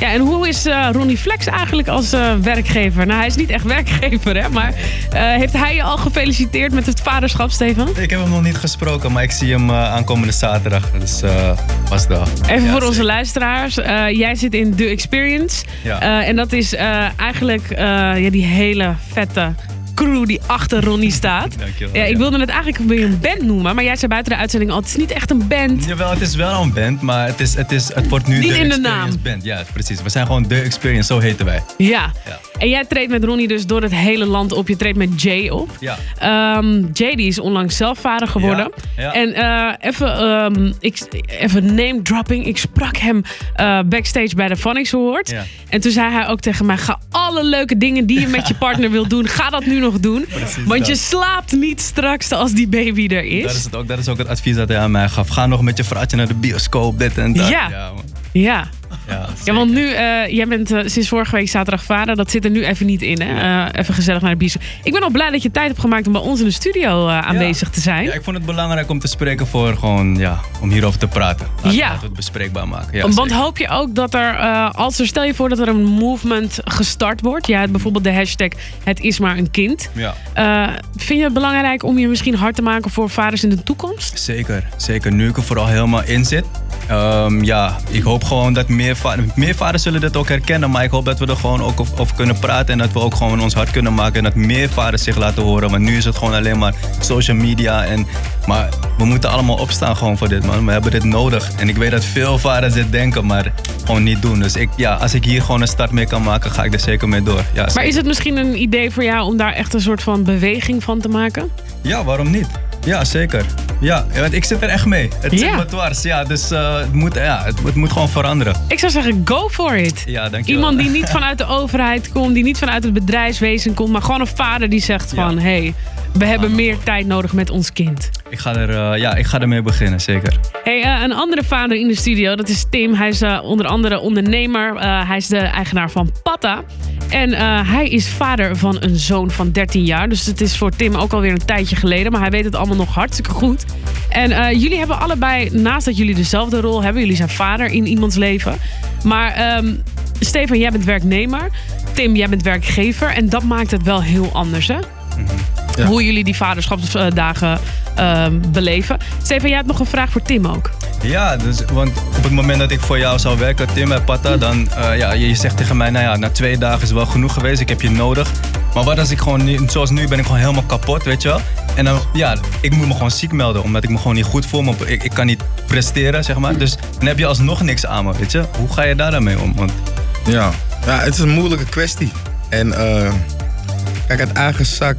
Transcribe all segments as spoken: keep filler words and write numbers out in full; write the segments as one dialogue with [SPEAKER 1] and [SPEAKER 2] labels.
[SPEAKER 1] Ja, en hoe is uh, Ronnie Flex eigenlijk als uh, werkgever? Nou, hij is niet echt werkgever, hè? Maar uh, heeft hij je al gefeliciteerd met het vaderschap, Stefan?
[SPEAKER 2] Ik heb hem nog niet gesproken, maar ik zie hem uh, aankomende zaterdag. Dus uh, was daar.
[SPEAKER 1] Even
[SPEAKER 2] ja,
[SPEAKER 1] voor onze
[SPEAKER 2] zeker.
[SPEAKER 1] luisteraars. Uh, jij zit in The Experience.
[SPEAKER 2] Ja.
[SPEAKER 1] Uh, en dat is uh, eigenlijk uh, ja, die hele vette crew die achter Ronnie staat.
[SPEAKER 2] Dankjewel.
[SPEAKER 1] Ja, ik wilde het eigenlijk weer een band noemen, maar jij zei buiten de uitzending al, het is niet echt een band.
[SPEAKER 2] Jawel, het is wel een band, maar het, is, het, is, het wordt nu
[SPEAKER 1] Niet
[SPEAKER 2] de
[SPEAKER 1] in de
[SPEAKER 2] Experience
[SPEAKER 1] naam.
[SPEAKER 2] Band. Ja, precies. We zijn gewoon The Experience, zo heten wij.
[SPEAKER 1] Ja.
[SPEAKER 2] Ja.
[SPEAKER 1] En jij treedt met Ronnie dus door het hele land op. Je treedt met Jay op.
[SPEAKER 2] Ja.
[SPEAKER 1] Um, Jay die is onlangs zelf vader geworden.
[SPEAKER 2] Ja, ja.
[SPEAKER 1] En uh, even, um, ik, even name dropping. Ik sprak hem uh, backstage bij de Phonics Award.
[SPEAKER 2] Ja.
[SPEAKER 1] En toen zei hij ook tegen mij, ga alle leuke dingen die je met je partner wilt doen, ga dat nu nog doen.
[SPEAKER 2] Precies
[SPEAKER 1] Want
[SPEAKER 2] dat.
[SPEAKER 1] je slaapt niet straks als die baby er is.
[SPEAKER 2] Dat is, het ook, dat is ook het advies dat hij aan mij gaf. Ga nog met je vrouwtje naar de bioscoop, dit en dat.
[SPEAKER 1] Ja.
[SPEAKER 2] Ja, man.
[SPEAKER 1] Ja.
[SPEAKER 2] Ja,
[SPEAKER 1] Ja, want nu, uh, jij bent uh, sinds vorige week zaterdag vader. Dat zit er nu even niet in, hè? Uh, even gezellig naar de bios. Ik ben al blij dat je tijd hebt gemaakt om bij ons in de studio uh, aanwezig te zijn.
[SPEAKER 2] Ja, ik vond het belangrijk om te spreken voor gewoon, ja, om hierover te praten. Laten,
[SPEAKER 1] Ja.
[SPEAKER 2] laten we het bespreekbaar maken. Ja,
[SPEAKER 1] Want
[SPEAKER 2] zeker.
[SPEAKER 1] hoop je ook dat er, uh, als er, stel je voor dat er een movement gestart wordt. Ja, bijvoorbeeld de hashtag het is maar een kind.
[SPEAKER 2] Ja.
[SPEAKER 1] Uh, vind je het belangrijk om je misschien hard te maken voor vaders in de toekomst?
[SPEAKER 2] Zeker, zeker. Nu ik er vooral helemaal in zit. Um, ja, ik hoop gewoon dat meer, va- meer vaders zullen dit ook herkennen. Maar ik hoop dat we er gewoon ook over, over kunnen praten. En dat we ook gewoon ons hart kunnen maken. En dat meer vaders zich laten horen. Want nu is het gewoon alleen maar social media. En, maar we moeten allemaal opstaan gewoon voor dit, man. We hebben dit nodig. En ik weet dat veel vaders dit denken, maar gewoon niet doen. Dus ik, ja, als ik hier gewoon een start mee kan maken, ga ik er zeker mee door. Ja,
[SPEAKER 1] Maar
[SPEAKER 2] zeker.
[SPEAKER 1] is het misschien een idee voor jou om daar echt een soort van beweging van te maken?
[SPEAKER 2] Ja, waarom niet? Ja, zeker. Ja, want ik zit er echt mee. Het zit
[SPEAKER 1] Ja.
[SPEAKER 2] me dwars. Ja, dus uh, het, moet, ja, het, het moet gewoon veranderen.
[SPEAKER 1] Ik zou zeggen, go for it.
[SPEAKER 2] Ja, dankjewel.
[SPEAKER 1] Iemand die niet vanuit de overheid komt, die niet vanuit het bedrijfswezen komt, maar gewoon een vader die zegt van,
[SPEAKER 2] Ja.
[SPEAKER 1] hé, hey, we hebben meer tijd nodig met ons kind.
[SPEAKER 2] Ik ga, er, uh, ja, ik ga ermee beginnen, zeker.
[SPEAKER 1] Hey, uh, een andere vader in de studio, dat is Tim. Hij is uh, onder andere ondernemer. Uh, hij is de eigenaar van Patta. En uh, hij is vader van een zoon van dertien jaar. Dus het is voor Tim ook alweer een tijdje geleden. Maar hij weet het allemaal nog hartstikke goed. En uh, jullie hebben allebei, naast dat jullie dezelfde rol hebben, jullie zijn vader in iemands leven. Maar um, Stefan, jij bent werknemer. Tim, jij bent werkgever. En dat maakt het wel heel anders, hè?
[SPEAKER 2] Mm-hmm.
[SPEAKER 3] Ja.
[SPEAKER 1] Hoe jullie die vaderschapsdagen uh, beleven. Stefan, jij hebt nog een vraag voor Tim ook.
[SPEAKER 2] Ja, dus, want op het moment dat ik voor jou zou werken, Tim bij Patta, dan uh, ja, je zegt tegen mij, nou ja, na twee dagen is wel genoeg geweest, ik heb je nodig. Maar wat als ik gewoon, niet, zoals nu ben ik gewoon helemaal kapot, weet je wel. En dan, ja, ik moet me gewoon ziek melden, omdat ik me gewoon niet goed voel. Maar ik, ik kan niet presteren, zeg maar. Dus dan heb je alsnog niks aan me, weet je. Hoe ga je daar dan mee om? Want,
[SPEAKER 3] Ja. ja, het is een moeilijke kwestie. En uh, kijk, uit eigen zak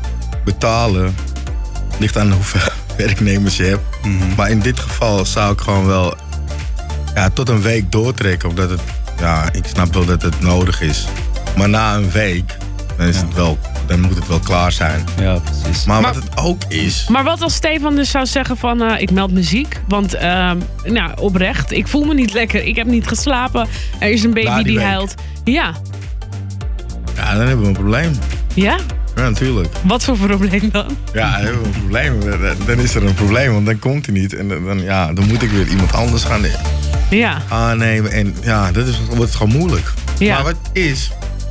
[SPEAKER 3] betalen ligt aan hoeveel werknemers je hebt.
[SPEAKER 2] mm-hmm.
[SPEAKER 3] Maar in dit geval zou ik gewoon wel ja, tot een week doortrekken. Omdat het, ja, ik snap wel dat het nodig is. Maar na een week, dan, is
[SPEAKER 2] Ja.
[SPEAKER 3] het wel, dan moet het wel klaar zijn.
[SPEAKER 2] Ja, precies.
[SPEAKER 3] Maar,
[SPEAKER 1] Maar-
[SPEAKER 3] wat het ook is...
[SPEAKER 1] Maar wat als Stefan dus zou zeggen van, uh, ik meld me ziek. Want, uh, nou, oprecht, ik voel me niet lekker. Ik heb niet geslapen. Er is een baby
[SPEAKER 3] Na die
[SPEAKER 1] die
[SPEAKER 3] week.
[SPEAKER 1] huilt. Ja.
[SPEAKER 3] Ja, dan hebben we een probleem.
[SPEAKER 1] Ja?
[SPEAKER 3] Ja, natuurlijk.
[SPEAKER 1] Wat voor probleem dan?
[SPEAKER 3] Ja, dan hebben we een probleem. Dan is er een probleem, want dan komt hij niet. En dan, ja, dan moet ik weer iemand anders gaan
[SPEAKER 1] Ja.
[SPEAKER 3] aannemen. En ja, dat is, wordt gewoon moeilijk.
[SPEAKER 1] Ja.
[SPEAKER 3] Maar wat is...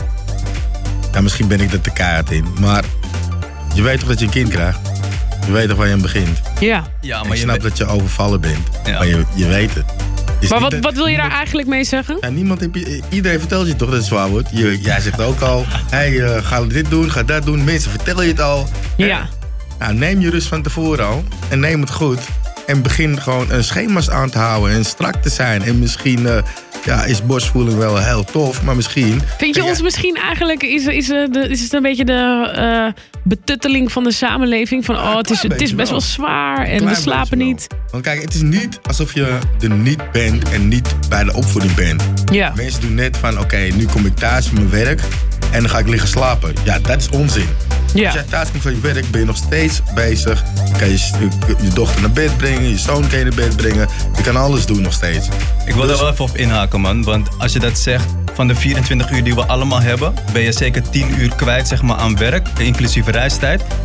[SPEAKER 3] Ja, misschien ben ik er te keihard in. Maar je weet toch dat je een kind krijgt? Je weet toch waar je aan begint?
[SPEAKER 1] Ja.
[SPEAKER 2] Ja,
[SPEAKER 3] Ik
[SPEAKER 2] maar je
[SPEAKER 3] snap
[SPEAKER 2] weet-
[SPEAKER 3] dat je overvallen bent.
[SPEAKER 2] Ja.
[SPEAKER 3] Maar je, je weet het. Is
[SPEAKER 1] Maar
[SPEAKER 3] niet
[SPEAKER 1] wat,
[SPEAKER 3] dat-
[SPEAKER 1] wat wil je daar
[SPEAKER 3] niemand-
[SPEAKER 1] eigenlijk mee zeggen?
[SPEAKER 3] Ja, niemand heb je, iedereen vertelt je toch dat het zwaar wordt. Je, jij zegt ook al, hey, uh, ga dit doen, ga dat doen. Mensen vertellen je het al.
[SPEAKER 1] Ja.
[SPEAKER 3] Nou, neem je rust van tevoren al. En neem het goed. En begin gewoon uh, schema's aan te houden. En strak te zijn. En misschien uh, ja, is borstvoeding wel heel tof. Maar misschien...
[SPEAKER 1] Vind je
[SPEAKER 3] Ja,
[SPEAKER 1] ons misschien eigenlijk, is, is, uh, de, is het een beetje de uh, betutteling van de samenleving? Van,
[SPEAKER 3] Ja,
[SPEAKER 1] oh,
[SPEAKER 3] een
[SPEAKER 1] het is,
[SPEAKER 3] klein
[SPEAKER 1] het is
[SPEAKER 3] beetje
[SPEAKER 1] best wel
[SPEAKER 3] wel.
[SPEAKER 1] zwaar en
[SPEAKER 3] Klein
[SPEAKER 1] we slapen
[SPEAKER 3] beetje wel.
[SPEAKER 1] niet.
[SPEAKER 3] Want kijk, het is niet alsof je er niet bent en niet bij de opvoeding bent.
[SPEAKER 1] Ja.
[SPEAKER 3] Mensen doen net van, oké, okay, nu kom ik thuis van mijn werk en dan ga ik liggen slapen. Ja, dat is onzin.
[SPEAKER 1] Ja.
[SPEAKER 3] Als jij thuis komt van je werk, ben je nog steeds bezig. Je kan je, je dochter naar bed brengen, je zoon kan je naar bed brengen. Je kan alles doen nog steeds.
[SPEAKER 2] Ik wil
[SPEAKER 3] Dus-
[SPEAKER 2] er wel even op inhaken, man. Want als je dat zegt, van de vierentwintig uur die we allemaal hebben, ben je zeker tien uur kwijt, zeg maar, aan werk, inclusief reistijd.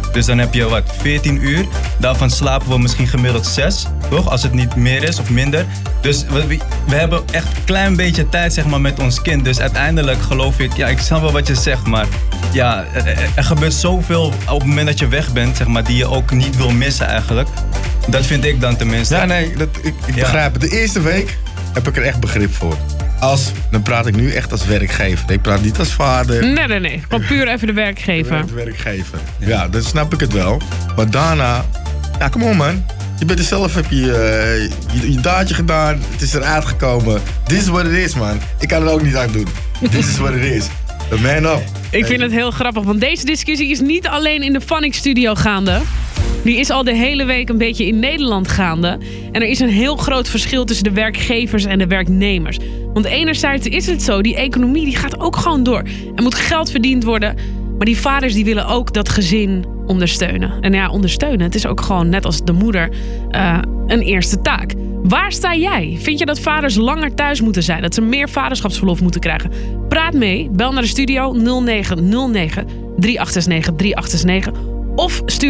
[SPEAKER 2] Dus dan heb je wat, veertien uur. Daarvan slapen we misschien gemiddeld zes, toch? Als het niet meer is of minder. Dus we, we hebben echt een klein beetje tijd, zeg maar, met ons kind. Dus uiteindelijk geloof ik, ja, ik snap wel wat je zegt, maar ja, er, er gebeurt zoveel op het moment dat je weg bent, zeg maar, die je ook niet wil missen eigenlijk. Dat vind ik dan tenminste.
[SPEAKER 3] Ja, nee, dat, ik, ik
[SPEAKER 2] Ja.
[SPEAKER 3] begrijp het. De eerste week heb ik er echt begrip voor. Als, dan praat ik nu echt als werkgever. Ik praat niet als vader.
[SPEAKER 1] Nee, nee, nee. Gewoon puur even de werkgever.
[SPEAKER 3] Als werkgever. Ja, dan snap ik het wel. Maar daarna, ja, kom on man. Je bent er zelf, heb je uh, je, je daadje gedaan. Het is eruit gekomen. This is what it is, man. Ik kan er ook niet aan doen. This is what it is. The man up.
[SPEAKER 1] Ik vind het heel grappig, want deze discussie is niet alleen in de Phonics Studio gaande. Die is al de hele week een beetje in Nederland gaande. En er is een heel groot verschil tussen de werkgevers en de werknemers. Want enerzijds is het zo, die economie die gaat ook gewoon door. Er moet geld verdiend worden. Maar die vaders die willen ook dat gezin ondersteunen. En ja, ondersteunen, het is ook gewoon net als de moeder uh, een eerste taak. Waar sta jij? Vind je dat vaders langer thuis moeten zijn? Dat ze meer vaderschapsverlof moeten krijgen? Praat mee, bel naar de studio nul negen nul negen drie acht zes negen drie acht zes negen of stuur